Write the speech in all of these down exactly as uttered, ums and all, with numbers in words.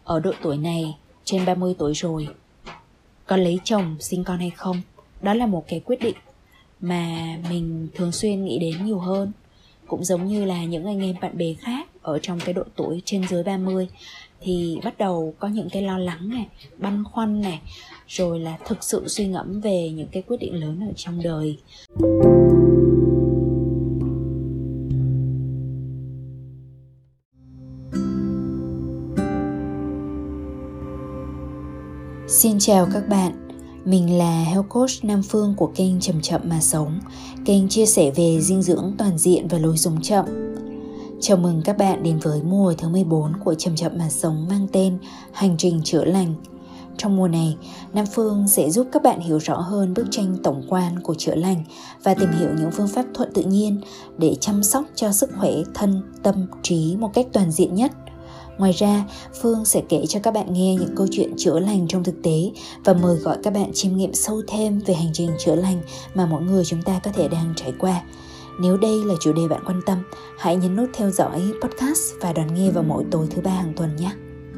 ở độ tuổi này, trên ba mươi tuổi rồi, có lấy chồng sinh con hay không, đó là một cái quyết định mà mình thường xuyên nghĩ đến nhiều hơn. Cũng giống như là những anh em bạn bè khác ở trong cái độ tuổi trên dưới ba mươi thì bắt đầu có những cái lo lắng này, băn khoăn này, rồi là thực sự suy ngẫm về những cái quyết định lớn ở trong đời. Xin chào các bạn, mình là Health Coach Nam Phương của kênh Chậm Chậm Mà Sống, kênh chia sẻ về dinh dưỡng toàn diện và lối sống chậm. Chào mừng các bạn đến với mùa thứ mười bốn của Chậm Chậm Mà Sống mang tên Hành trình chữa lành. Trong mùa này, Nam Phương sẽ giúp các bạn hiểu rõ hơn bức tranh tổng quan của chữa lành và tìm hiểu những phương pháp thuận tự nhiên để chăm sóc cho sức khỏe thân, tâm, trí một cách toàn diện nhất. Ngoài ra, Phương sẽ kể cho các bạn nghe những câu chuyện chữa lành trong thực tế và mời gọi các bạn chiêm nghiệm sâu thêm về hành trình chữa lành mà mỗi người chúng ta có thể đang trải qua. Nếu đây là chủ đề bạn quan tâm, hãy nhấn nút theo dõi podcast và đón nghe vào mỗi tối thứ ba hàng tuần nhé.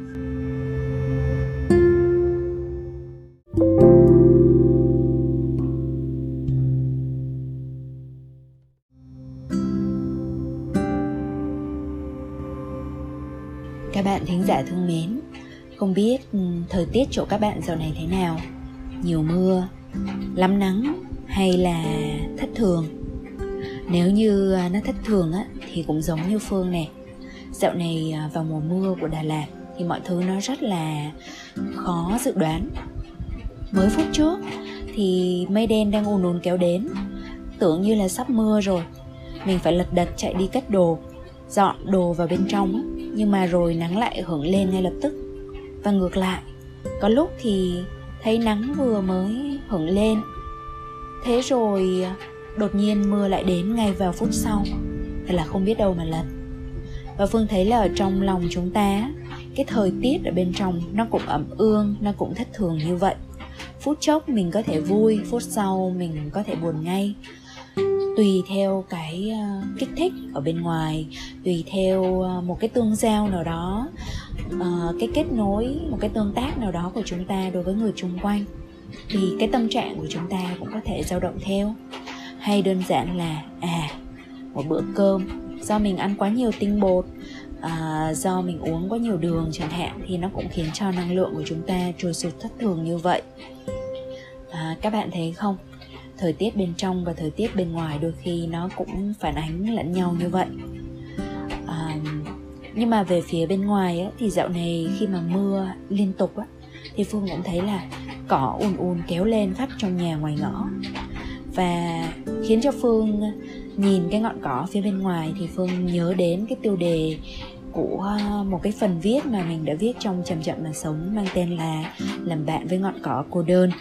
Các bạn thính giả thương mến, không biết thời tiết chỗ các bạn dạo này thế nào? Nhiều mưa, lắm nắng hay là thất thường? Nếu như nó thất thường á, thì cũng giống như Phương nè. Dạo này vào mùa mưa của Đà Lạt thì mọi thứ nó rất là khó dự đoán. Mới phút trước thì mây đen đang ùn ùn kéo đến, tưởng như là sắp mưa rồi. Mình phải lật đật chạy đi cất đồ, dọn đồ vào bên trong á. Nhưng mà rồi nắng lại hửng lên ngay lập tức. Và ngược lại, có lúc thì thấy nắng vừa mới hửng lên, thế rồi đột nhiên mưa lại đến ngay vào phút sau. Thật là không biết đâu mà lần. Và Phương thấy là ở trong lòng chúng ta, cái thời tiết ở bên trong nó cũng ẩm ương, nó cũng thất thường như vậy. Phút chốc mình có thể vui, phút sau mình có thể buồn ngay. Tùy theo cái uh, kích thích ở bên ngoài, tùy theo uh, một cái tương giao nào đó, uh, cái kết nối, một cái tương tác nào đó của chúng ta đối với người xung quanh, thì cái tâm trạng của chúng ta cũng có thể dao động theo. Hay đơn giản là à một bữa cơm do mình ăn quá nhiều tinh bột, uh, do mình uống quá nhiều đường chẳng hạn, thì nó cũng khiến cho năng lượng của chúng ta trôi sụt thất thường như vậy. uh, Các bạn thấy không? Thời tiết bên trong và thời tiết bên ngoài đôi khi nó cũng phản ánh lẫn nhau như vậy. à, Nhưng mà về phía bên ngoài á, thì dạo này khi mà mưa liên tục á, thì Phương cũng thấy là cỏ ùn ùn kéo lên khắp trong nhà ngoài ngõ. Và khiến cho Phương nhìn cái ngọn cỏ phía bên ngoài thì Phương nhớ đến cái tiêu đề của một cái phần viết mà mình đã viết trong Chậm Chậm Mà Sống, mang tên là Làm Bạn Với Ngọn Cỏ Cô Đơn.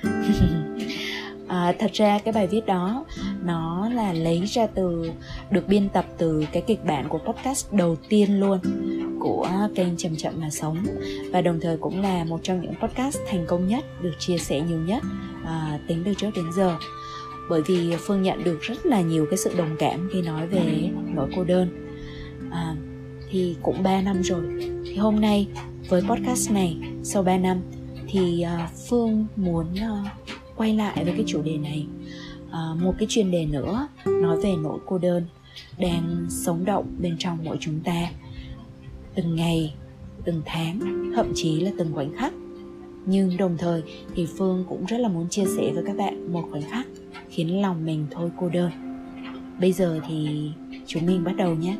À, thật ra cái bài viết đó nó là lấy ra từ, được biên tập từ cái kịch bản của podcast đầu tiên luôn của kênh Chậm Chậm Mà Sống, và đồng thời cũng là một trong những podcast thành công nhất, được chia sẻ nhiều nhất à, tính từ trước đến giờ. Bởi vì Phương nhận được rất là nhiều cái sự đồng cảm khi nói về nỗi cô đơn. à, Thì cũng ba năm rồi. Thì hôm nay với podcast này, sau ba năm thì uh, Phương muốn uh, quay lại với cái chủ đề này, à, một cái chuyên đề nữa nói về nỗi cô đơn đang sống động bên trong mỗi chúng ta, từng ngày, từng tháng, thậm chí là từng khoảnh khắc. Nhưng đồng thời thì Phương cũng rất là muốn chia sẻ với các bạn một khoảnh khắc khiến lòng mình thôi cô đơn. Bây giờ thì chúng mình bắt đầu nhé.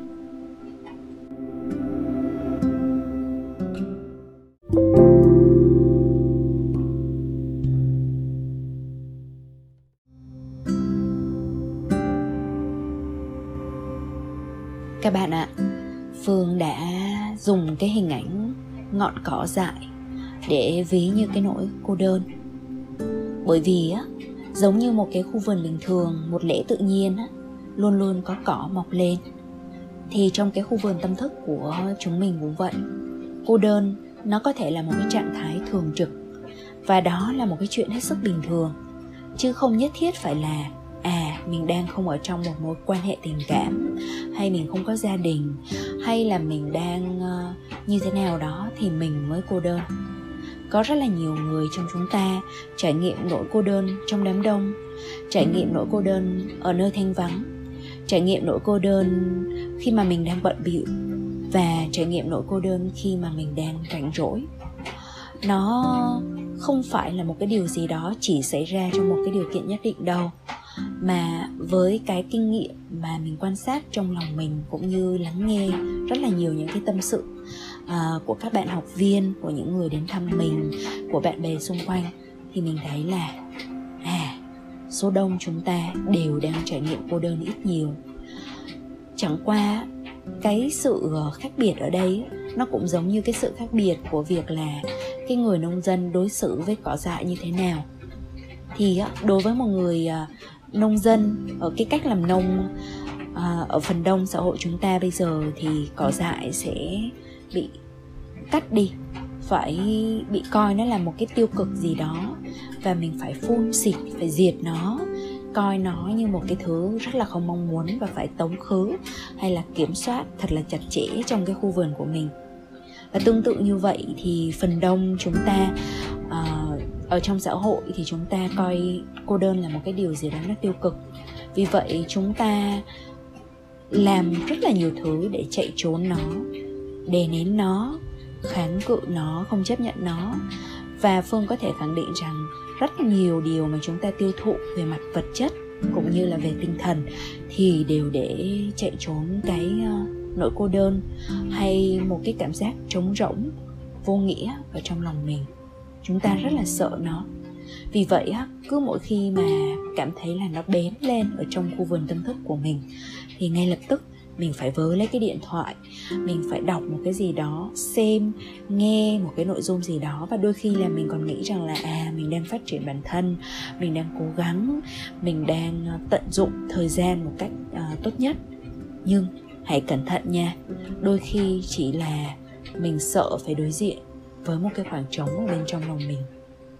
Các bạn ạ, Phương đã dùng cái hình ảnh ngọn cỏ dại để ví như cái nỗi cô đơn. Bởi vì á, giống như một cái khu vườn bình thường, một lẽ tự nhiên á, luôn luôn có cỏ mọc lên. Thì trong cái khu vườn tâm thức của chúng mình cũng vậy. Cô đơn nó có thể là một cái trạng thái thường trực, và đó là một cái chuyện hết sức bình thường, chứ không nhất thiết phải là à mình đang không ở trong một mối quan hệ tình cảm, hay mình không có gia đình, hay là mình đang uh, như thế nào đó thì mình mới cô đơn. Có rất là nhiều người trong chúng ta trải nghiệm nỗi cô đơn trong đám đông, trải nghiệm nỗi cô đơn ở nơi thanh vắng, trải nghiệm nỗi cô đơn khi mà mình đang bận bịu, và trải nghiệm nỗi cô đơn khi mà mình đang rảnh rỗi. Nó không phải là một cái điều gì đó chỉ xảy ra trong một cái điều kiện nhất định đâu, mà với cái kinh nghiệm mà mình quan sát trong lòng mình, cũng như lắng nghe rất là nhiều những cái tâm sự à, của các bạn học viên, của những người đến thăm mình, của bạn bè xung quanh, thì mình thấy là à, số đông chúng ta đều đang trải nghiệm cô đơn ít nhiều. Chẳng qua cái sự khác biệt ở đây nó cũng giống như cái sự khác biệt của việc là cái người nông dân đối xử với cỏ dại như thế nào. Thì đối với một người nông dân, ở cái cách làm nông ở phần đông xã hội chúng ta bây giờ, thì cỏ dại sẽ bị cắt đi, phải bị coi nó là một cái tiêu cực gì đó, và mình phải phun xịt, phải diệt nó, coi nó như một cái thứ rất là không mong muốn và phải tống khứ hay là kiểm soát thật là chặt chẽ trong cái khu vườn của mình. Và tương tự như vậy thì phần đông chúng ta uh, ở trong xã hội thì chúng ta coi cô đơn là một cái điều gì đó nó tiêu cực. Vì vậy chúng ta làm rất là nhiều thứ để chạy trốn nó, đè nén nó, kháng cự nó, không chấp nhận nó. Và Phương có thể khẳng định rằng rất nhiều điều mà chúng ta tiêu thụ về mặt vật chất cũng như là về tinh thần thì đều để chạy trốn cái uh, nỗi cô đơn hay một cái cảm giác trống rỗng, vô nghĩa ở trong lòng mình. Chúng ta rất là sợ nó. Vì vậy cứ mỗi khi mà cảm thấy là nó bén lên ở trong khu vườn tâm thức của mình thì ngay lập tức mình phải vớ lấy cái điện thoại, mình phải đọc một cái gì đó, xem, nghe một cái nội dung gì đó. Và đôi khi là mình còn nghĩ rằng là à, mình đang phát triển bản thân, mình đang cố gắng, mình đang tận dụng thời gian một cách uh, tốt nhất. Nhưng hãy cẩn thận nha, đôi khi chỉ là mình sợ phải đối diện với một cái khoảng trống ở bên trong lòng mình.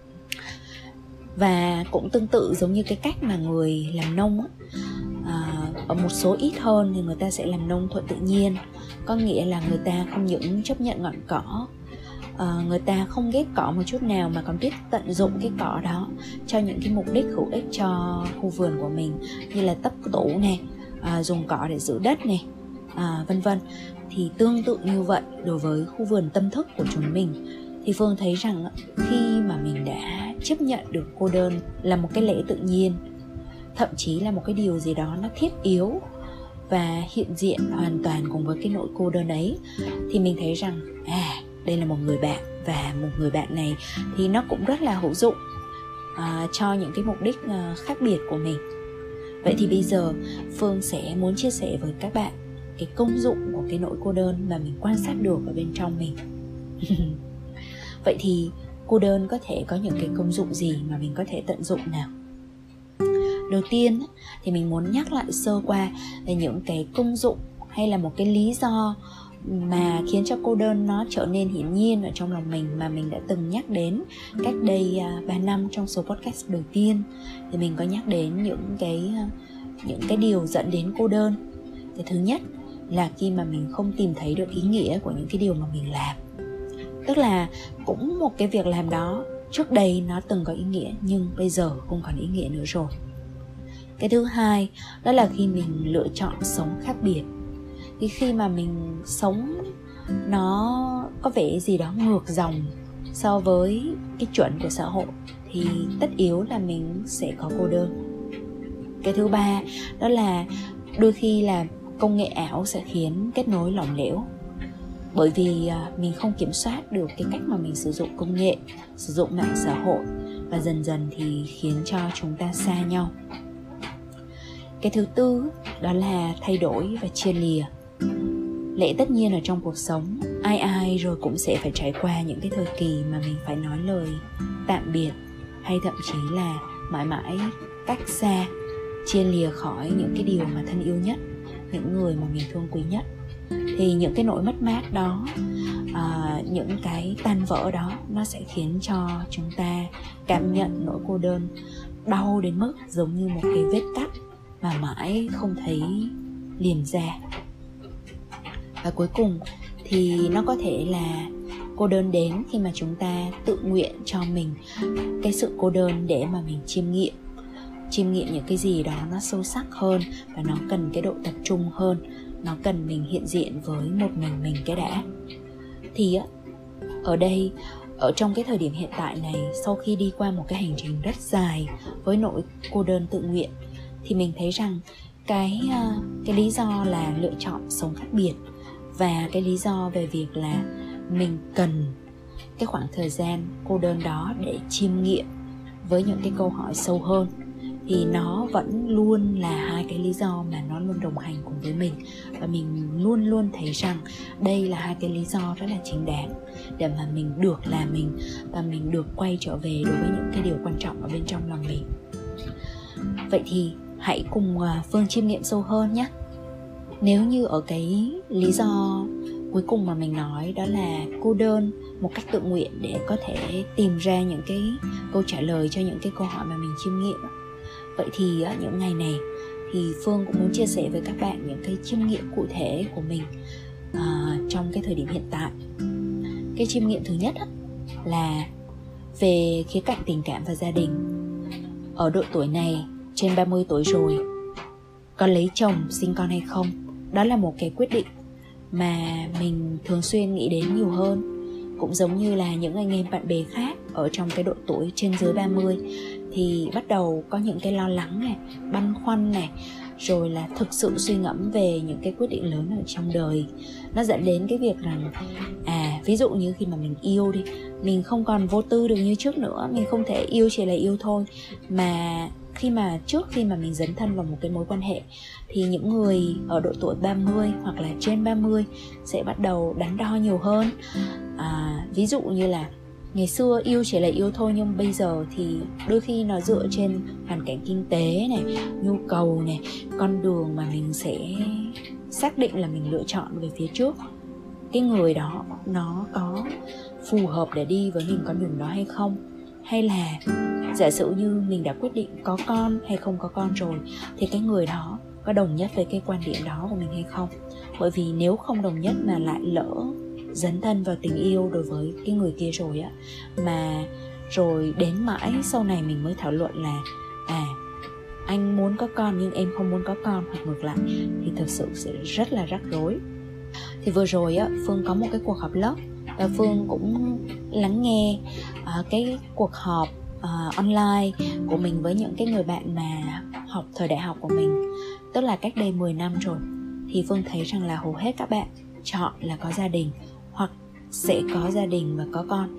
Và cũng tương tự giống như cái cách mà người làm nông á, à, ở một số ít hơn thì người ta sẽ làm nông thuận tự nhiên. Có nghĩa là người ta không những chấp nhận ngọn cỏ, à, người ta không ghét cỏ một chút nào, mà còn biết tận dụng cái cỏ đó cho những cái mục đích hữu ích cho khu vườn của mình, như là tấp tủ nè, à, dùng cỏ để giữ đất nè, à, vân vân. Thì tương tự như vậy đối với khu vườn tâm thức của chúng mình, thì Phương thấy rằng khi mà mình đã chấp nhận được cô đơn là một cái lẽ tự nhiên, thậm chí là một cái điều gì đó nó thiết yếu và hiện diện hoàn toàn cùng với cái nỗi cô đơn ấy, thì mình thấy rằng à, đây là một người bạn, và một người bạn này thì nó cũng rất là hữu dụng à, cho những cái mục đích à, khác biệt của mình. Vậy thì bây giờ Phương sẽ muốn chia sẻ với các bạn cái công dụng của cái nỗi cô đơn mà mình quan sát được ở bên trong mình. Vậy thì cô đơn có thể có những cái công dụng gì mà mình có thể tận dụng nào? Đầu tiên thì mình muốn nhắc lại sơ qua về những cái công dụng hay là một cái lý do mà khiến cho cô đơn nó trở nên hiển nhiên ở trong lòng mình, mà mình đã từng nhắc đến cách đây ba năm trong số podcast đầu tiên. Thì mình có nhắc đến những cái, những cái điều dẫn đến cô đơn. Cái thứ nhất là khi mà mình không tìm thấy được ý nghĩa của những cái điều mà mình làm. Tức là cũng một cái việc làm đó trước đây nó từng có ý nghĩa, nhưng bây giờ không còn ý nghĩa nữa rồi. Cái thứ hai đó là khi mình lựa chọn sống khác biệt. Thì khi mà mình sống nó có vẻ gì đó ngược dòng so với cái chuẩn của xã hội thì tất yếu là mình sẽ có cô đơn. Cái thứ ba đó là đôi khi là công nghệ ảo sẽ khiến kết nối lỏng lẻo, bởi vì mình không kiểm soát được cái cách mà mình sử dụng công nghệ, sử dụng mạng xã hội, và dần dần thì khiến cho chúng ta xa nhau. Cái thứ tư đó là thay đổi và chia lìa. Lẽ tất nhiên ở trong cuộc sống, ai ai rồi cũng sẽ phải trải qua những cái thời kỳ mà mình phải nói lời tạm biệt, hay thậm chí là mãi mãi cách xa, chia lìa khỏi những cái điều mà thân yêu nhất, những người mà mình thương quý nhất. Thì những cái nỗi mất mát đó, à, những cái tan vỡ đó, nó sẽ khiến cho chúng ta cảm nhận nỗi cô đơn đau đến mức giống như một cái vết cắt mà mãi không thấy liền ra. Và cuối cùng thì nó có thể là cô đơn đến khi mà chúng ta tự nguyện cho mình cái sự cô đơn để mà mình chiêm nghiệm chiêm nghiệm những cái gì đó nó sâu sắc hơn, và nó cần cái độ tập trung hơn, nó cần mình hiện diện với một mình mình cái đã. Thì á, ở đây, ở trong cái thời điểm hiện tại này, sau khi đi qua một cái hành trình rất dài với nỗi cô đơn tự nguyện, thì mình thấy rằng cái, cái lý do là lựa chọn sống khác biệt, và cái lý do về việc là mình cần cái khoảng thời gian cô đơn đó để chiêm nghiệm với những cái câu hỏi sâu hơn, thì nó vẫn luôn là hai cái lý do mà nó luôn đồng hành cùng với mình. Và mình luôn luôn thấy rằng đây là hai cái lý do rất là chính đáng để mà mình được là mình, và mình được quay trở về đối với những cái điều quan trọng ở bên trong lòng mình. Vậy thì hãy cùng Phương chiêm nghiệm sâu hơn nhé. Nếu như ở cái lý do cuối cùng mà mình nói, đó là cô đơn một cách tự nguyện để có thể tìm ra những cái câu trả lời cho những cái câu hỏi mà mình chiêm nghiệm, vậy thì những ngày này thì Phương cũng muốn chia sẻ với các bạn những cái chiêm nghiệm cụ thể của mình uh, trong cái thời điểm hiện tại. Cái chiêm nghiệm thứ nhất là về khía cạnh tình cảm và gia đình. Ở độ tuổi này, trên ba mươi tuổi rồi, có lấy chồng, sinh con hay không, đó là một cái quyết định mà mình thường xuyên nghĩ đến nhiều hơn. Cũng giống như là những anh em bạn bè khác ở trong cái độ tuổi trên dưới ba mươi, thì bắt đầu có những cái lo lắng này, băn khoăn này, rồi là thực sự suy ngẫm về những cái quyết định lớn ở trong đời. Nó dẫn đến cái việc rằng à, ví dụ như khi mà mình yêu đi, mình không còn vô tư được như trước nữa. Mình không thể yêu chỉ là yêu thôi, mà khi mà trước khi mà mình dấn thân vào một cái mối quan hệ, thì những người ở độ tuổi ba mươi hoặc là trên ba mươi sẽ bắt đầu đắn đo nhiều hơn. à, Ví dụ như là ngày xưa yêu chỉ là yêu thôi, nhưng bây giờ thì đôi khi nó dựa trên hoàn cảnh kinh tế này, nhu cầu này, con đường mà mình sẽ xác định là mình lựa chọn về phía trước, cái người đó nó có phù hợp để đi với mình con đường đó hay không. Hay là giả sử như mình đã quyết định có con hay không có con rồi, thì cái người đó có đồng nhất với cái quan điểm đó của mình hay không. Bởi vì nếu không đồng nhất mà lại lỡ dấn thân vào tình yêu đối với cái người kia rồi á, mà rồi đến mãi sau này mình mới thảo luận là à, anh muốn có con nhưng em không muốn có con, hoặc ngược lại, thì thực sự sẽ rất là rắc rối. Thì vừa rồi á, Phương có một cái cuộc họp lớp, và Phương cũng lắng nghe uh, cái cuộc họp uh, online của mình với những cái người bạn mà học thời đại học của mình, tức là cách đây mười năm rồi. Thì Phương thấy rằng là hầu hết các bạn chọn là có gia đình, hoặc sẽ có gia đình và có con.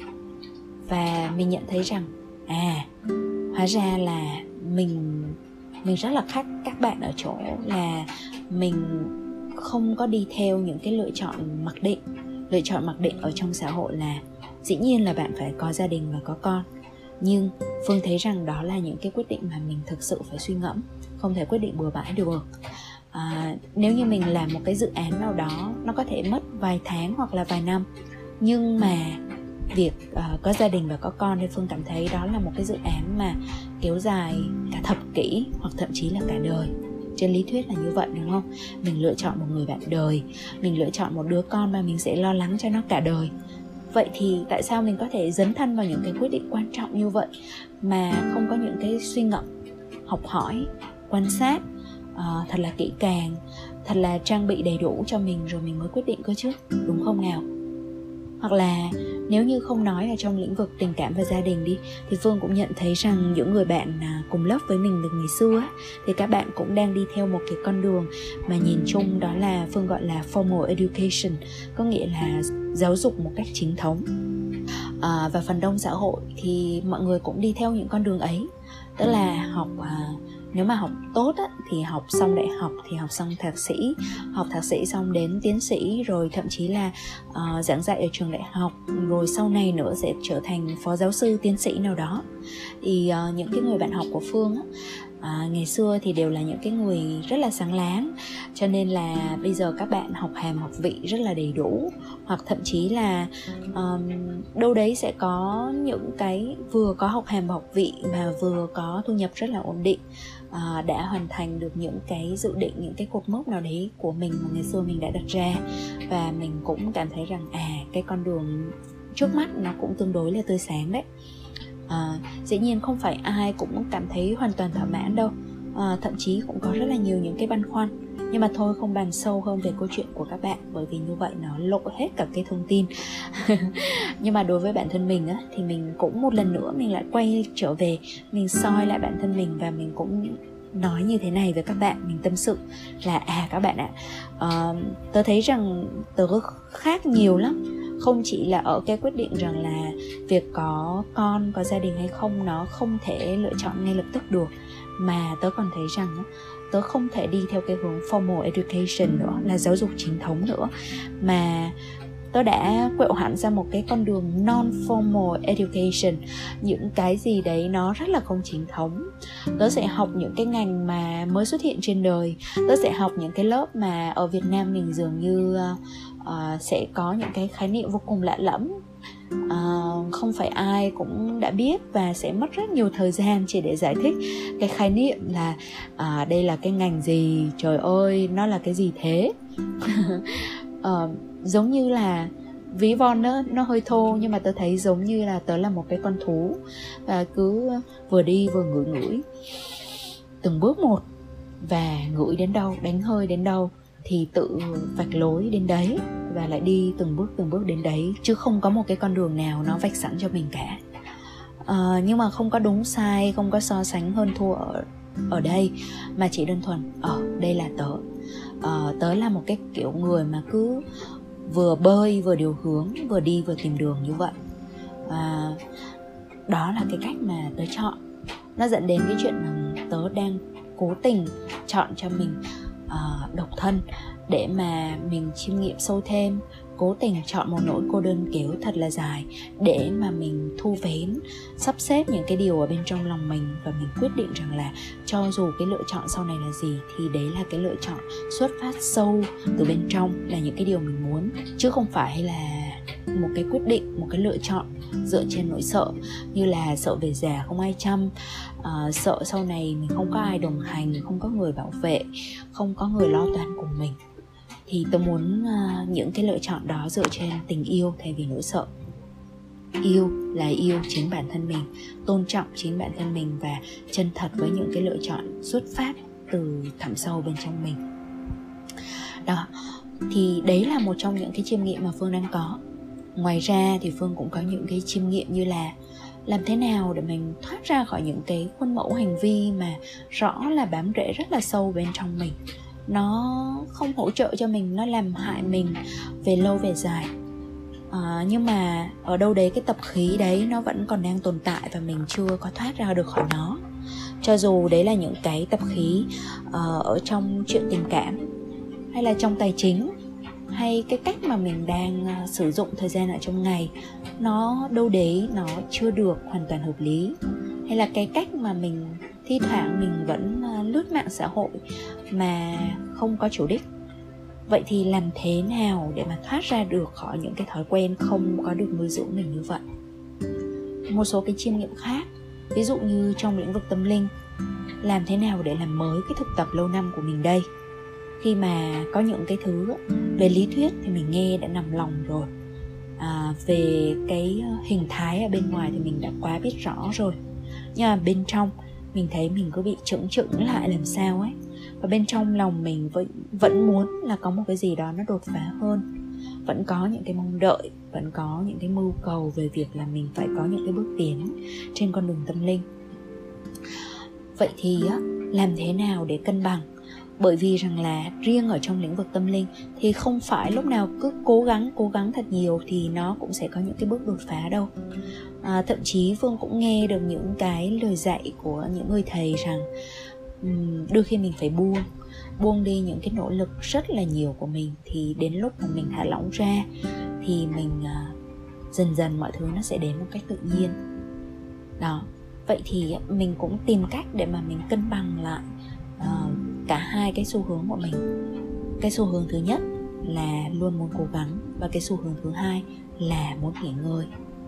Và mình nhận thấy rằng à, hóa ra là mình mình rất là khác các bạn ở chỗ là mình không có đi theo những cái lựa chọn mặc định. Lựa chọn mặc định ở trong xã hội là dĩ nhiên là bạn phải có gia đình và có con. Nhưng Phương thấy rằng đó là những cái quyết định mà mình thực sự phải suy ngẫm, không thể quyết định bừa bãi được. à, Nếu như mình làm một cái dự án nào đó, nó có thể mất vài tháng hoặc là vài năm, nhưng mà việc uh, có gia đình và có con thì Phương cảm thấy đó là một cái dự án mà kéo dài cả thập kỷ, hoặc thậm chí là cả đời. Trên lý thuyết là như vậy, đúng không? Mình lựa chọn một người bạn đời, mình lựa chọn một đứa con mà mình sẽ lo lắng cho nó cả đời. Vậy thì tại sao mình có thể dấn thân vào những cái quyết định quan trọng như vậy mà không có những cái suy ngẫm, học hỏi, quan sát uh, thật là kỹ càng, thật là trang bị đầy đủ cho mình rồi mình mới quyết định cơ chứ, đúng không nào? Hoặc là nếu như không nói ở trong lĩnh vực tình cảm và gia đình đi, thì Phương cũng nhận thấy rằng những người bạn cùng lớp với mình từ ngày xưa thì các bạn cũng đang đi theo một cái con đường mà nhìn chung đó là Phương gọi là formal education, có nghĩa là giáo dục một cách chính thống. à, Và phần đông xã hội thì mọi người cũng đi theo những con đường ấy, tức là học à, nếu mà học tốt á, thì học xong đại học thì học xong thạc sĩ, học thạc sĩ xong đến tiến sĩ, rồi thậm chí là uh, giảng dạy ở trường đại học, rồi sau này nữa sẽ trở thành phó giáo sư, tiến sĩ nào đó. Thì uh, những cái người bạn học của Phương á, À, ngày xưa thì đều là những cái người rất là sáng láng, cho nên là bây giờ các bạn học hàm học vị rất là đầy đủ, hoặc thậm chí là um, đâu đấy sẽ có những cái vừa có học hàm học vị mà vừa có thu nhập rất là ổn định, à, đã hoàn thành được những cái dự định, những cái cột mốc nào đấy của mình mà ngày xưa mình đã đặt ra, và mình cũng cảm thấy rằng à cái con đường trước mắt nó cũng tương đối là tươi sáng đấy. À, dĩ nhiên không phải ai cũng cảm thấy hoàn toàn thỏa mãn đâu, à, thậm chí cũng có rất là nhiều những cái băn khoăn. Nhưng mà thôi không bàn sâu hơn về câu chuyện của các bạn, bởi vì như vậy nó lộ hết cả cái thông tin. Nhưng mà đối với bản thân mình á, thì mình cũng một lần nữa mình lại quay trở về, mình soi lại bản thân mình, và mình cũng nói như thế này với các bạn. Mình tâm sự là à các bạn ạ, à, tớ thấy rằng tớ khác nhiều lắm. Không chỉ là ở cái quyết định rằng là việc có con, có gia đình hay không nó không thể lựa chọn ngay lập tức được, mà tớ còn thấy rằng tớ không thể đi theo cái hướng formal education nữa, là giáo dục chính thống nữa, mà tớ đã quẹo hẳn ra một cái con đường non-formal education, những cái gì đấy nó rất là không chính thống. Tớ sẽ học những cái ngành mà mới xuất hiện trên đời, tớ sẽ học những cái lớp mà ở Việt Nam mình dường như uh, sẽ có những cái khái niệm vô cùng lạ lẫm, uh, không phải ai cũng đã biết, và sẽ mất rất nhiều thời gian chỉ để giải thích cái khái niệm là uh, đây là cái ngành gì, trời ơi nó là cái gì thế. uh, giống như là ví von nó, nó hơi thô, nhưng mà tớ thấy giống như là tớ là một cái con thú, và cứ vừa đi vừa ngửi ngửi từng bước một, và ngửi đến đâu, đánh hơi đến đâu thì tự vạch lối đến đấy, và lại đi từng bước từng bước đến đấy, chứ không có một cái con đường nào nó vạch sẵn cho mình cả. À, nhưng mà không có đúng sai, không có so sánh hơn thua ở, ở đây, mà chỉ đơn thuần ở đây là tớ. À, tớ là một cái kiểu người mà cứ vừa bơi vừa điều hướng, vừa đi vừa tìm đường như vậy. À, đó là cái cách mà tớ chọn. Nó dẫn đến cái chuyện là tớ đang cố tình chọn cho mình uh, độc thân để mà mình chiêm nghiệm sâu thêm, cố tình chọn một nỗi cô đơn kéo thật là dài để mà mình thu vén, sắp xếp những cái điều ở bên trong lòng mình, và mình quyết định rằng là cho dù cái lựa chọn sau này là gì thì đấy là cái lựa chọn xuất phát sâu từ bên trong, là những cái điều mình muốn, chứ không phải là một cái quyết định, một cái lựa chọn dựa trên nỗi sợ, như là sợ về già không ai chăm, uh, sợ sau này mình không có ai đồng hành, không có người bảo vệ, không có người lo toan cùng mình. Thì tôi muốn uh, những cái lựa chọn đó dựa trên tình yêu thay vì nỗi sợ. Yêu là yêu chính bản thân mình, tôn trọng chính bản thân mình, và chân thật với những cái lựa chọn xuất phát từ thẳm sâu bên trong mình. Đó, thì đấy là một trong những cái chiêm nghiệm mà Phương đang có. Ngoài ra thì Phương cũng có những cái chiêm nghiệm như là làm thế nào để mình thoát ra khỏi những cái khuôn mẫu hành vi mà rõ là bám rễ rất là sâu bên trong mình. Nó không hỗ trợ cho mình, nó làm hại mình về lâu về dài. à, Nhưng mà ở đâu đấy cái tập khí đấy nó vẫn còn đang tồn tại, và mình chưa có thoát ra được khỏi nó. Cho dù đấy là những cái tập khí uh, ở trong chuyện tình cảm, hay là trong tài chính, hay cái cách mà mình đang uh, sử dụng thời gian ở trong ngày, nó đâu đấy nó chưa được hoàn toàn hợp lý. Hay là cái cách mà mình thi thoảng mình vẫn uh, lướt mạng xã hội mà không có chủ đích. Vậy thì làm thế nào để mà thoát ra được khỏi những cái thói quen không có được nuôi dưỡng mình như vậy? Một số cái chiêm nghiệm khác, ví dụ như trong lĩnh vực tâm linh, làm thế nào để làm mới cái thực tập lâu năm của mình đây? Khi mà có những cái thứ về lý thuyết thì mình nghe đã nằm lòng rồi, à, về cái hình thái ở bên ngoài thì mình đã quá biết rõ rồi, nhưng mà bên trong mình thấy mình cứ bị chững chững lại làm sao ấy. Và bên trong lòng mình vẫn, vẫn muốn là có một cái gì đó nó đột phá hơn, vẫn có những cái mong đợi, vẫn có những cái mưu cầu về việc là mình phải có những cái bước tiến trên con đường tâm linh. Vậy thì làm thế nào để cân bằng? Bởi vì rằng là riêng ở trong lĩnh vực tâm linh thì không phải lúc nào cứ cố gắng cố gắng thật nhiều thì nó cũng sẽ có những cái bước đột phá đâu. à, Thậm chí Phương cũng nghe được những cái lời dạy của những người thầy rằng um, đôi khi mình phải buông Buông đi những cái nỗ lực rất là nhiều của mình, thì đến lúc mà mình thả lỏng ra thì mình uh, dần dần mọi thứ nó sẽ đến một cách tự nhiên. Đó. Vậy thì mình cũng tìm cách để mà mình cân bằng lại uh, cả hai cái xu hướng của mình. Cái xu hướng thứ nhất là luôn muốn cố gắng, và cái xu hướng thứ hai là muốn nghỉ ngơi.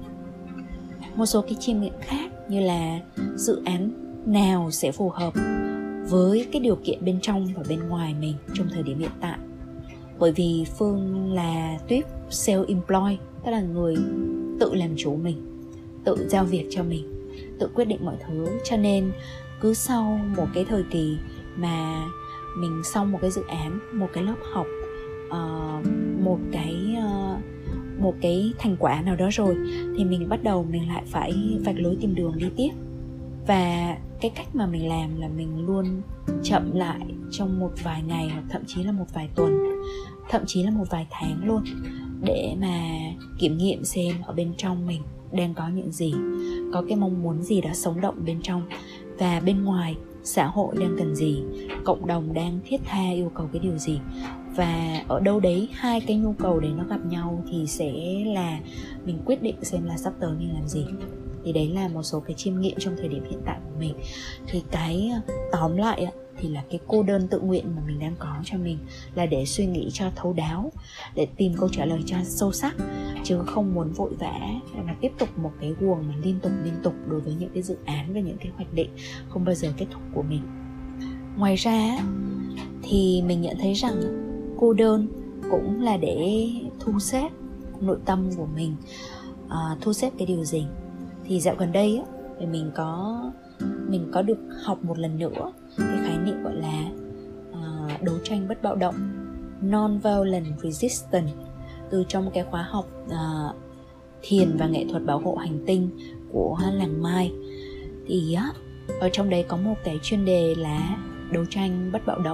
Một số cái chiêm nghiệm khác như là dự án nào sẽ phù hợp với cái điều kiện bên trong và bên ngoài mình trong thời điểm hiện tại. Bởi vì Phương là tuyếp self-employed, tức là người tự làm chủ mình, tự giao việc cho mình, tự quyết định mọi thứ. Cho nên cứ sau một cái thời kỳ mà mình xong một cái dự án, một cái lớp học, uh, một cái uh, một cái thành quả nào đó rồi, thì mình bắt đầu mình lại phải vạch lối tìm đường đi tiếp. Và cái cách mà mình làm là mình luôn chậm lại trong một vài ngày, hoặc thậm chí là một vài tuần, thậm chí là một vài tháng luôn, để mà kiểm nghiệm xem ở bên trong mình đang có những gì, có cái mong muốn gì đó sống động bên trong, và bên ngoài xã hội đang cần gì, cộng đồng đang thiết tha yêu cầu cái điều gì. Và ở đâu đấy hai cái nhu cầu đấy nó gặp nhau thì sẽ là mình quyết định xem là sắp tới mình làm gì. Thì đấy là một số cái chiêm nghiệm trong thời điểm hiện tại của mình. Thì cái tóm lại thì là cái cô đơn tự nguyện mà mình đang có cho mình là để suy nghĩ cho thấu đáo, để tìm câu trả lời cho sâu sắc, chứ không muốn vội vã mà tiếp tục một cái guồng mà liên tục liên tục đối với những cái dự án và những cái hoạch định không bao giờ kết thúc của mình. Ngoài ra thì mình nhận thấy rằng cô đơn cũng là để thu xếp nội tâm của mình, uh, thu xếp cái điều gì. Thì dạo gần đây á, thì mình có mình có được học một lần nữa cái khái niệm gọi là uh, đấu tranh bất bạo động, non-violent resistance, từ trong cái khóa học uh, thiền và nghệ thuật bảo hộ hành tinh của làng Mai. Thì á, ở trong đấy có một cái chuyên đề là đấu tranh bất bạo động.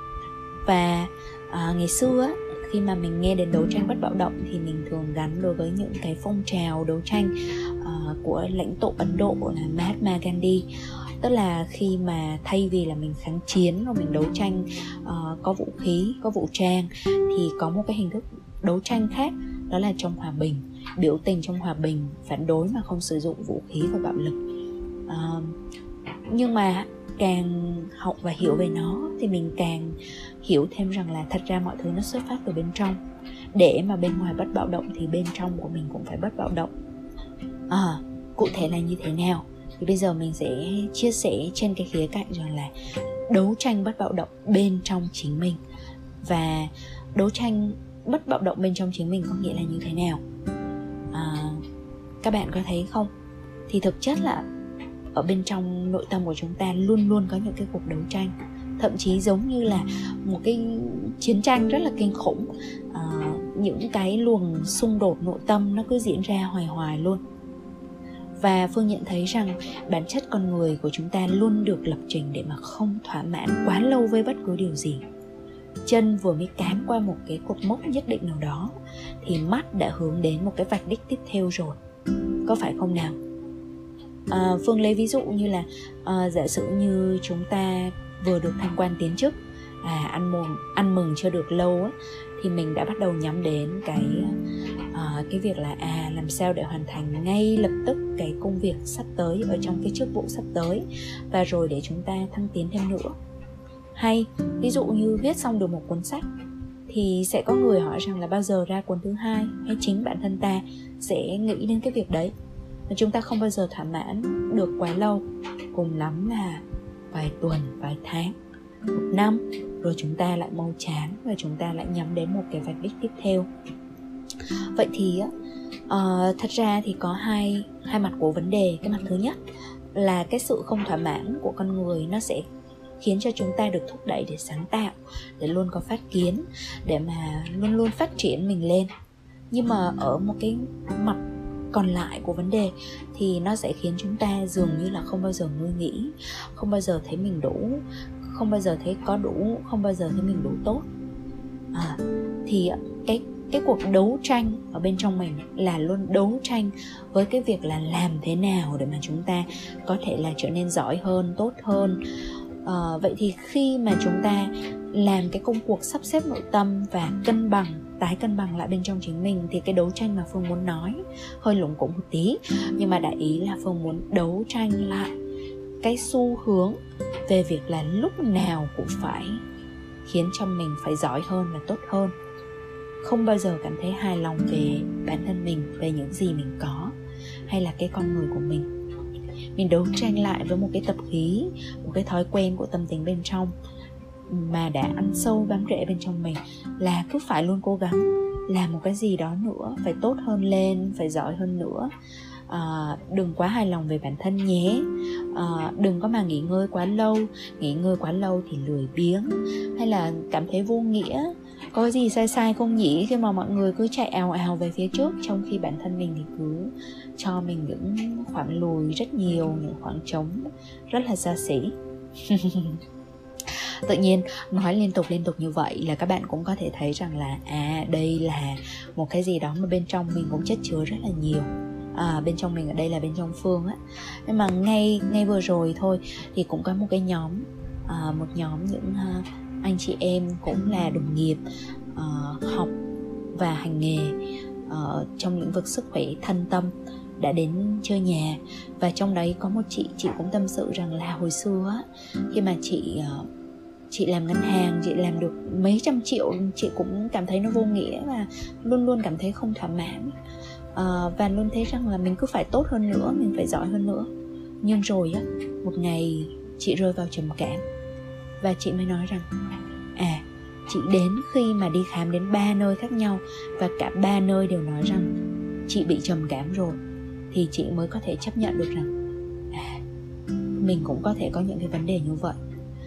Và uh, ngày xưa á, khi mà mình nghe đến đấu tranh bất bạo động thì mình thường gắn đối với những cái phong trào đấu tranh uh, của lãnh tụ Ấn Độ là Mahatma Gandhi. Tức là khi mà thay vì là mình kháng chiến rồi mình đấu tranh uh, có vũ khí, có vũ trang, thì có một cái hình thức đấu tranh khác, đó là trong hòa bình, biểu tình trong hòa bình, phản đối mà không sử dụng vũ khí và bạo lực. uh, Nhưng mà càng học và hiểu về nó thì mình càng hiểu thêm rằng là thật ra mọi thứ nó xuất phát từ bên trong. Để mà bên ngoài bất bạo động thì bên trong của mình cũng phải bất bạo động. À, cụ thể là như thế nào? Thì bây giờ mình sẽ chia sẻ trên cái khía cạnh rằng là đấu tranh bất bạo động bên trong chính mình. Và đấu tranh bất bạo động bên trong chính mình có nghĩa là như thế nào? À, các bạn có thấy không? Thì thực chất là ở bên trong nội tâm của chúng ta luôn luôn có những cái cuộc đấu tranh, thậm chí giống như là một cái chiến tranh rất là kinh khủng. à, Những cái luồng xung đột nội tâm nó cứ diễn ra hoài hoài luôn. Và Phương nhận thấy rằng bản chất con người của chúng ta luôn được lập trình để mà không thỏa mãn quá lâu với bất cứ điều gì. Chân vừa mới cán qua một cái cột mốc nhất định nào đó thì mắt đã hướng đến một cái vạch đích tiếp theo rồi, có phải không nào? À, Phương lấy ví dụ như là à, giả sử như chúng ta vừa được thăng quan tiến chức, à, ăn mừng ăn mừng chưa được lâu á, thì mình đã bắt đầu nhắm đến cái à, cái việc là à làm sao để hoàn thành ngay lập tức cái công việc sắp tới ở trong cái chức vụ sắp tới, và rồi để chúng ta thăng tiến thêm nữa. Hay ví dụ như viết xong được một cuốn sách thì sẽ có người hỏi rằng là bao giờ ra cuốn thứ hai, hay chính bản thân ta sẽ nghĩ đến cái việc đấy. Và chúng ta không bao giờ thỏa mãn được quá lâu, cùng lắm là vài tuần, vài tháng, một năm, rồi chúng ta lại mau chán và chúng ta lại nhắm đến một cái vạch đích tiếp theo. Vậy thì uh, thật ra thì có hai, hai mặt của vấn đề. Cái mặt thứ nhất là cái sự không thỏa mãn của con người nó sẽ khiến cho chúng ta được thúc đẩy để sáng tạo, để luôn có phát kiến, để mà luôn luôn phát triển mình lên. Nhưng mà ở một cái mặt còn lại của vấn đề thì nó sẽ khiến chúng ta dường như là không bao giờ nguôi nghĩ, không bao giờ thấy mình đủ, không bao giờ thấy có đủ, không bao giờ thấy mình đủ tốt. à, Thì cái, cái cuộc đấu tranh ở bên trong mình là luôn đấu tranh với cái việc là làm thế nào để mà chúng ta có thể là trở nên giỏi hơn, tốt hơn, uh, Vậy thì khi mà chúng ta làm cái công cuộc sắp xếp nội tâm và cân bằng, tái cân bằng lại bên trong chính mình, thì cái đấu tranh mà Phương muốn nói hơi lủng củng một tí, nhưng mà đại ý là Phương muốn đấu tranh lại cái xu hướng về việc là lúc nào cũng phải khiến cho mình phải giỏi hơn và tốt hơn, không bao giờ cảm thấy hài lòng về bản thân mình, về những gì mình có, hay là cái con người của mình. Mình đấu tranh lại với một cái tập khí, một cái thói quen của tâm tính bên trong mà đã ăn sâu bám rễ bên trong mình, là cứ phải luôn cố gắng làm một cái gì đó nữa, phải tốt hơn lên, phải giỏi hơn nữa. À, đừng quá hài lòng về bản thân nhé. À, đừng có mà nghỉ ngơi quá lâu. Nghỉ ngơi quá lâu thì lười biếng, hay là cảm thấy vô nghĩa. Có gì sai sai không nhỉ, khi mà mọi người cứ chạy ào ào về phía trước, trong khi bản thân mình thì cứ cho mình những khoảng lùi rất nhiều, những khoảng trống rất là xa xỉ. Tự nhiên nói liên tục liên tục như vậy là các bạn cũng có thể thấy rằng là à, đây là một cái gì đó mà bên trong mình cũng chất chứa rất là nhiều. À, bên trong mình ở đây là bên trong Phương á. Nhưng mà ngay ngay vừa rồi thôi thì cũng có một cái nhóm, à, một nhóm những uh, anh chị em cũng là đồng nghiệp uh, học và hành nghề uh, trong lĩnh vực sức khỏe thân tâm đã đến chơi nhà. Và trong đấy có một chị, chị cũng tâm sự rằng là hồi xưa á, khi mà chị uh, chị làm ngân hàng, chị làm được mấy trăm triệu, chị cũng cảm thấy nó vô nghĩa và luôn luôn cảm thấy không thỏa mãn. Uh, và luôn thấy rằng là mình cứ phải tốt hơn nữa, mình phải giỏi hơn nữa. Nhưng rồi á, một ngày chị rơi vào trầm cảm, và chị mới nói rằng à, chị đến khi mà đi khám đến ba nơi khác nhau, và cả ba nơi đều nói rằng chị bị trầm cảm rồi, thì chị mới có thể chấp nhận được rằng à, mình cũng có thể có những cái vấn đề như vậy.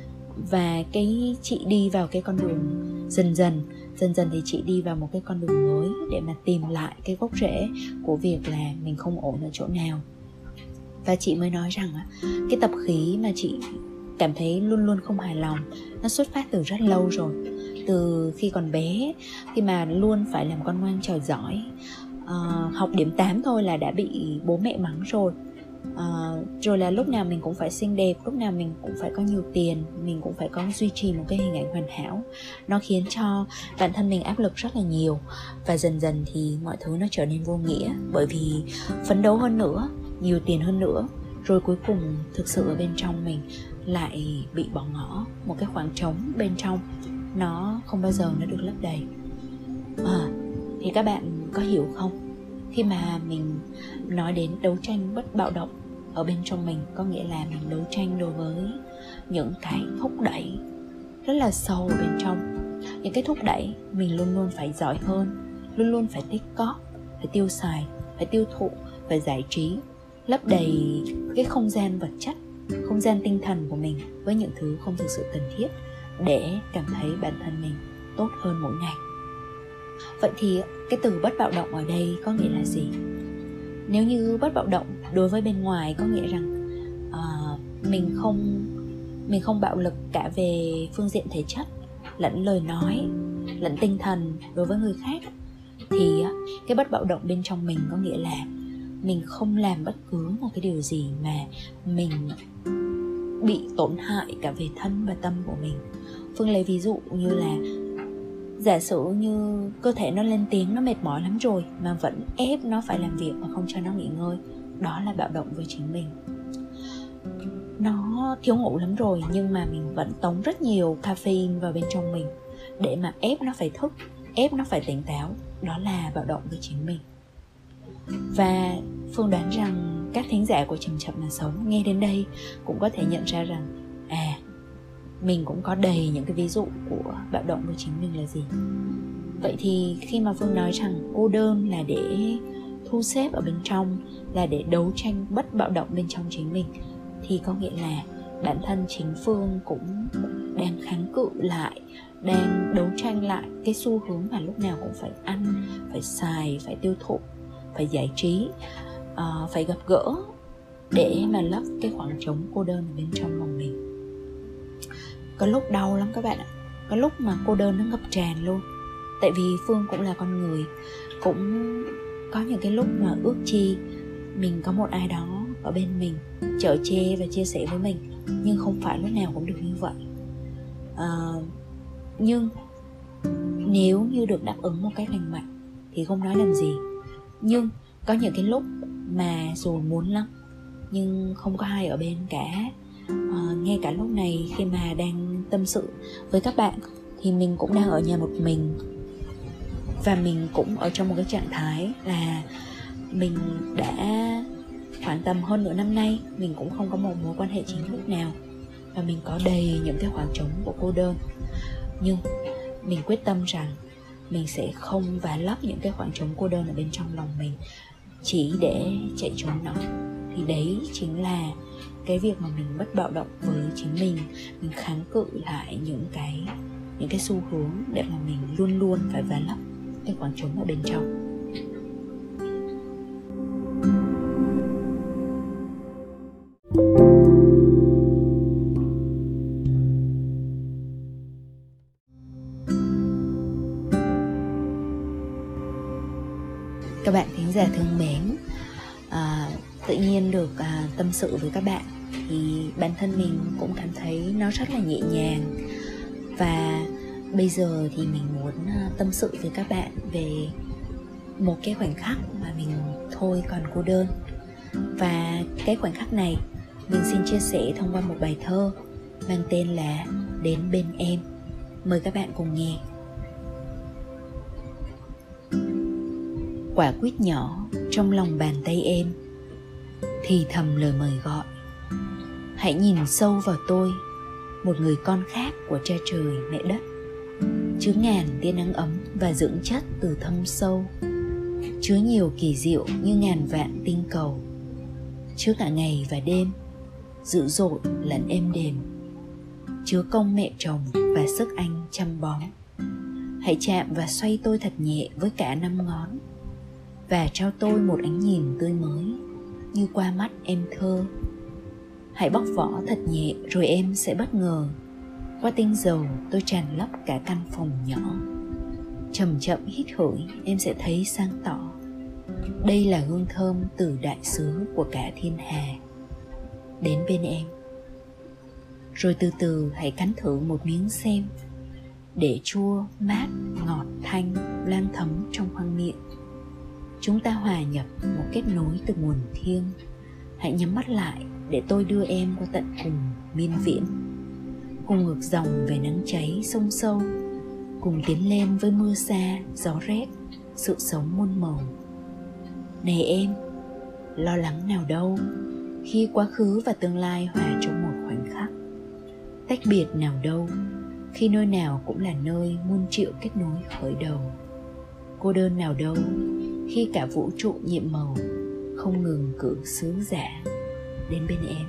Và cái chị đi vào cái con đường dần dần Dần dần thì chị đi vào một cái con đường mới để mà tìm lại cái gốc rễ của việc là mình không ổn ở chỗ nào. Và chị mới nói rằng cái tập khí mà chị cảm thấy luôn luôn không hài lòng, nó xuất phát từ rất lâu rồi. Từ khi còn bé, khi mà luôn phải làm con ngoan trò giỏi, uh, học điểm tám thôi là đã bị bố mẹ mắng rồi. Uh, rồi là lúc nào mình cũng phải xinh đẹp, lúc nào mình cũng phải có nhiều tiền, mình cũng phải có duy trì một cái hình ảnh hoàn hảo. Nó khiến cho bản thân mình áp lực rất là nhiều. Và dần dần thì mọi thứ nó trở nên vô nghĩa, bởi vì phấn đấu hơn nữa, nhiều tiền hơn nữa, rồi cuối cùng thực sự ở bên trong mình lại bị bỏ ngỏ. Một cái khoảng trống bên trong, nó không bao giờ nó được lấp đầy. à, Thì các bạn có hiểu không? Khi mà mình nói đến đấu tranh bất bạo động ở bên trong mình, có nghĩa là mình đấu tranh đối với những cái thúc đẩy rất là sâu ở bên trong. Những cái thúc đẩy mình luôn luôn phải giỏi hơn, luôn luôn phải tích cóp, phải tiêu xài, phải tiêu thụ, phải giải trí, lấp đầy cái không gian vật chất, không gian tinh thần của mình với những thứ không thực sự cần thiết, để cảm thấy bản thân mình tốt hơn mỗi ngày. Vậy thì cái từ bất bạo động ở đây có nghĩa là gì? Nếu như bất bạo động đối với bên ngoài có nghĩa rằng uh, mình không mình không bạo lực cả về phương diện thể chất, lẫn lời nói, lẫn tinh thần đối với người khác, thì cái bất bạo động bên trong mình có nghĩa là mình không làm bất cứ một cái điều gì mà mình bị tổn hại cả về thân và tâm của mình. Phương lấy ví dụ như là giả sử như cơ thể nó lên tiếng, nó mệt mỏi lắm rồi mà vẫn ép nó phải làm việc mà không cho nó nghỉ ngơi. Đó là bạo động với chính mình. Nó thiếu ngủ lắm rồi nhưng mà mình vẫn tống rất nhiều caffeine vào bên trong mình để mà ép nó phải thức, ép nó phải tỉnh táo. Đó là bạo động với chính mình. Và Phương đoán rằng các thính giả của Chậm Chậm Mà Sống nghe đến đây cũng có thể nhận ra rằng à, mình cũng có đầy những cái ví dụ của bạo động với chính mình là gì. Vậy thì khi mà Phương nói rằng cô đơn là để thu xếp ở bên trong, là để đấu tranh bất bạo động bên trong chính mình, thì có nghĩa là bản thân chính Phương cũng đang kháng cự lại, đang đấu tranh lại cái xu hướng mà lúc nào cũng phải ăn, phải xài, phải tiêu thụ, phải giải trí, uh, phải gặp gỡ để mà lấp cái khoảng trống cô đơn ở bên trong lòng mình. Có lúc đau lắm các bạn ạ. Có lúc mà cô đơn nó ngập tràn luôn. Tại vì Phương cũng là con người, cũng có những cái lúc mà ước chi mình có một ai đó ở bên mình, chở che và chia sẻ với mình. Nhưng không phải lúc nào cũng được như vậy. à, Nhưng nếu như được đáp ứng một cách lành mạnh thì không nói làm gì. Nhưng có những cái lúc mà dù muốn lắm nhưng không có ai ở bên cả. à, Ngay cả lúc này khi mà đang tâm sự với các bạn thì mình cũng đang ở nhà một mình. Và mình cũng ở trong một cái trạng thái là mình đã khoảng tầm hơn nửa năm nay mình cũng không có một mối quan hệ chính thức nào. Và mình có đầy những cái khoảng trống của cô đơn. Nhưng mình quyết tâm rằng mình sẽ không vá lấp những cái khoảng trống cô đơn ở bên trong lòng mình chỉ để chạy trốn nó. Thì đấy chính là cái việc mà mình bất bạo động với chính mình. Mình kháng cự lại những cái những cái xu hướng để mà mình luôn luôn phải vá lấp cái khoảng trống ở bên trong. Các bạn thính giả thương mến, à, tự nhiên được à, tâm sự với các bạn thì bản thân mình cũng cảm thấy nó rất là nhẹ nhàng. Và bây giờ thì mình muốn à, tâm sự với các bạn về một cái khoảnh khắc mà mình thôi còn cô đơn. Và cái khoảnh khắc này mình xin chia sẻ thông qua một bài thơ mang tên là Đến Bên Em. Mời các bạn cùng nghe. Quả quýt nhỏ trong lòng bàn tay em thì thầm lời mời gọi. Hãy nhìn sâu vào tôi, một người con khác của cha trời mẹ đất, chứa ngàn tia nắng ấm và dưỡng chất từ thâm sâu, chứa nhiều kỳ diệu như ngàn vạn tinh cầu, chứa cả ngày và đêm, dữ dội lẫn êm đềm, chứa công mẹ chồng và sức anh chăm bón. Hãy chạm và xoay tôi thật nhẹ với cả năm ngón, và trao tôi một ánh nhìn tươi mới như qua mắt em thơ. Hãy bóc vỏ thật nhẹ rồi em sẽ bất ngờ. Qua tinh dầu tôi tràn lấp cả căn phòng nhỏ. Chậm chậm hít hửi em sẽ thấy sáng tỏ. Đây là hương thơm từ đại sứ của cả thiên hà. Đến bên em. Rồi từ từ hãy cắn thử một miếng xem, để chua, mát, ngọt, thanh lan thấm trong khoang miệng. Chúng ta hòa nhập một kết nối từ nguồn thiêng. Hãy nhắm mắt lại để tôi đưa em qua tận cùng miên viễn, cùng ngược dòng về nắng cháy sông sâu, cùng tiến lên với mưa xa, gió rét, sự sống muôn màu. Này em, lo lắng nào đâu khi quá khứ và tương lai hòa trong một khoảnh khắc. Tách biệt nào đâu khi nơi nào cũng là nơi muôn triệu kết nối khởi đầu. Cô đơn nào đâu khi cả vũ trụ nhiệm màu không ngừng cử sứ giả đến bên em.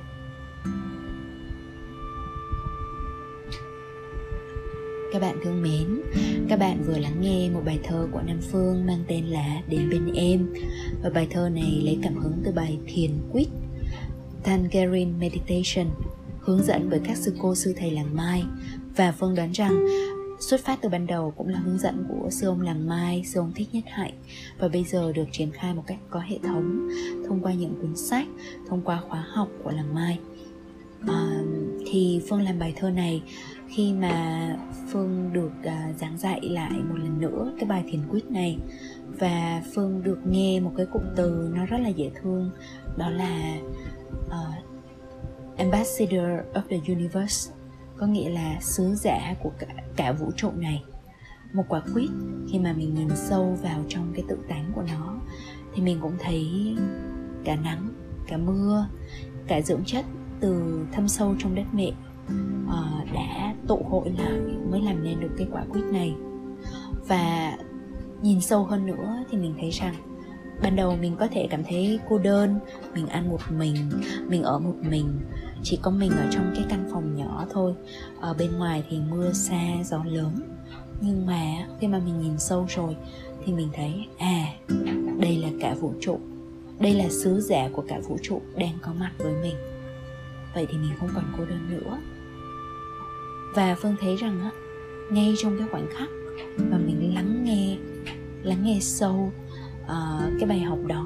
Các bạn thương mến, các bạn vừa lắng nghe một bài thơ của Nam Phương mang tên là Đến Bên Em. Và bài thơ này lấy cảm hứng từ bài Thiền Quýt, Tangerine Meditation, hướng dẫn bởi các sư cô sư thầy làng Mai. Và Phương đoán rằng xuất phát từ ban đầu cũng là hướng dẫn của sư ông làng Mai, sư ông Thích Nhất Hạnh, và bây giờ được triển khai một cách có hệ thống thông qua những cuốn sách, thông qua khóa học của làng Mai. À, thì Phương làm bài thơ này khi mà Phương được à, giảng dạy lại một lần nữa cái bài Thiền Quýt này, và Phương được nghe một cái cụm từ nó rất là dễ thương, đó là uh, Ambassador of the Universe, có nghĩa là sứ giả của cả, cả vũ trụ này. Một quả quýt, khi mà mình nhìn sâu vào trong cái tự tánh của nó thì mình cũng thấy cả nắng, cả mưa, cả dưỡng chất từ thâm sâu trong đất mẹ uh, đã tụ hội lại mới làm nên được cái quả quýt này. Và nhìn sâu hơn nữa thì mình thấy rằng ban đầu mình có thể cảm thấy cô đơn, mình ăn một mình, mình ở một mình, chỉ có mình ở trong cái căn phòng nhỏ thôi. Ở bên ngoài thì mưa xa, gió lớn. Nhưng mà khi mà mình nhìn sâu rồi thì mình thấy à, đây là cả vũ trụ, đây là sứ giả của cả vũ trụ đang có mặt với mình. Vậy thì mình không còn cô đơn nữa. Và Phương thấy rằng á, ngay trong cái khoảnh khắc mà mình lắng nghe, lắng nghe sâu uh, cái bài học đó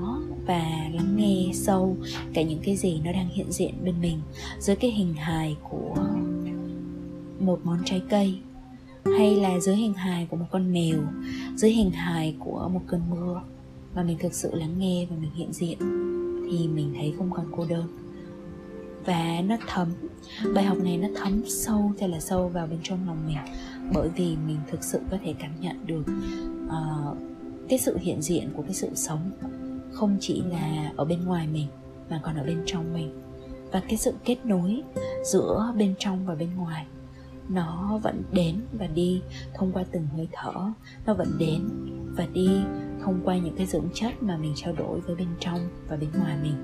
và lắng nghe sâu cả những cái gì nó đang hiện diện bên mình dưới cái hình hài của một món trái cây, hay là dưới hình hài của một con mèo, dưới hình hài của một cơn mưa, và mình thực sự lắng nghe và mình hiện diện, thì mình thấy không còn cô đơn. Và nó thấm, bài học này nó thấm sâu thật là sâu vào bên trong lòng mình, bởi vì mình thực sự có thể cảm nhận được uh, cái sự hiện diện của cái sự sống không chỉ là ở bên ngoài mình mà còn ở bên trong mình. Và cái sự kết nối giữa bên trong và bên ngoài nó vẫn đến và đi thông qua từng hơi thở, nó vẫn đến và đi thông qua những cái dưỡng chất mà mình trao đổi với bên trong và bên ngoài mình.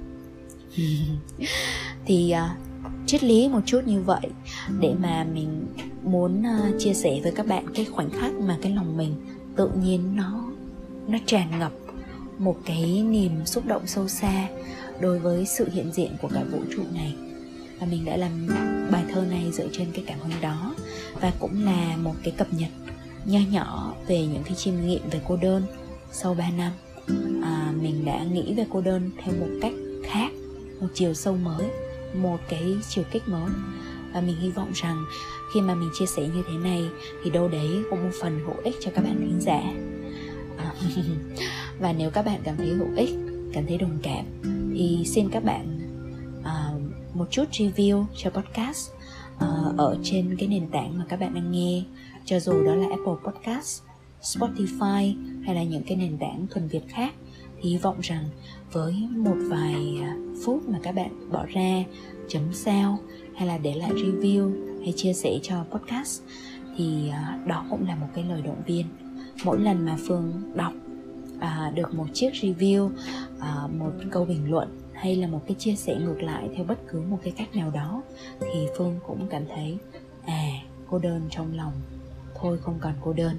Thì uh, triết lý một chút như vậy để mà mình muốn uh, chia sẻ với các bạn cái khoảnh khắc mà cái lòng mình tự nhiên nó nó tràn ngập một cái niềm xúc động sâu xa đối với sự hiện diện của cả vũ trụ này. Và mình đã làm bài thơ này dựa trên cái cảm hứng đó, và cũng là một cái cập nhật nho nhỏ về những cái chiêm nghiệm về cô đơn. Sau ba năm à, mình đã nghĩ về cô đơn theo một cách khác, một chiều sâu mới, một cái chiều kích mới. Và mình hy vọng rằng khi mà mình chia sẻ như thế này thì đâu đấy cũng một phần hữu ích cho các bạn thính giả. à, Và nếu các bạn cảm thấy hữu ích, cảm thấy đồng cảm, thì xin các bạn uh, một chút review cho podcast uh, ở trên cái nền tảng mà các bạn đang nghe, cho dù đó là Apple Podcast, Spotify hay là những cái nền tảng thuần Việt khác. Thì hy vọng rằng với một vài phút mà các bạn bỏ ra chấm sao hay là để lại review hay chia sẻ cho podcast, thì uh, đó cũng là một cái lời động viên. Mỗi lần mà Phương đọc À, được một chiếc review, à, một câu bình luận hay là một cái chia sẻ ngược lại theo bất cứ một cái cách nào đó, thì Phương cũng cảm thấy à, cô đơn trong lòng thôi không còn cô đơn.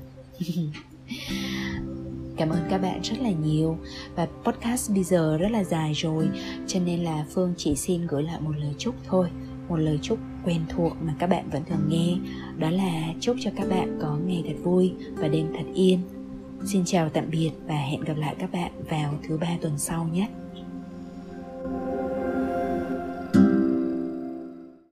Cảm ơn các bạn rất là nhiều. Và podcast bây giờ rất là dài rồi, cho nên là Phương chỉ xin gửi lại một lời chúc thôi, một lời chúc quen thuộc mà các bạn vẫn thường nghe. Đó là chúc cho các bạn có ngày thật vui và đêm thật yên. Xin chào tạm biệt và hẹn gặp lại các bạn vào thứ ba tuần sau nhé.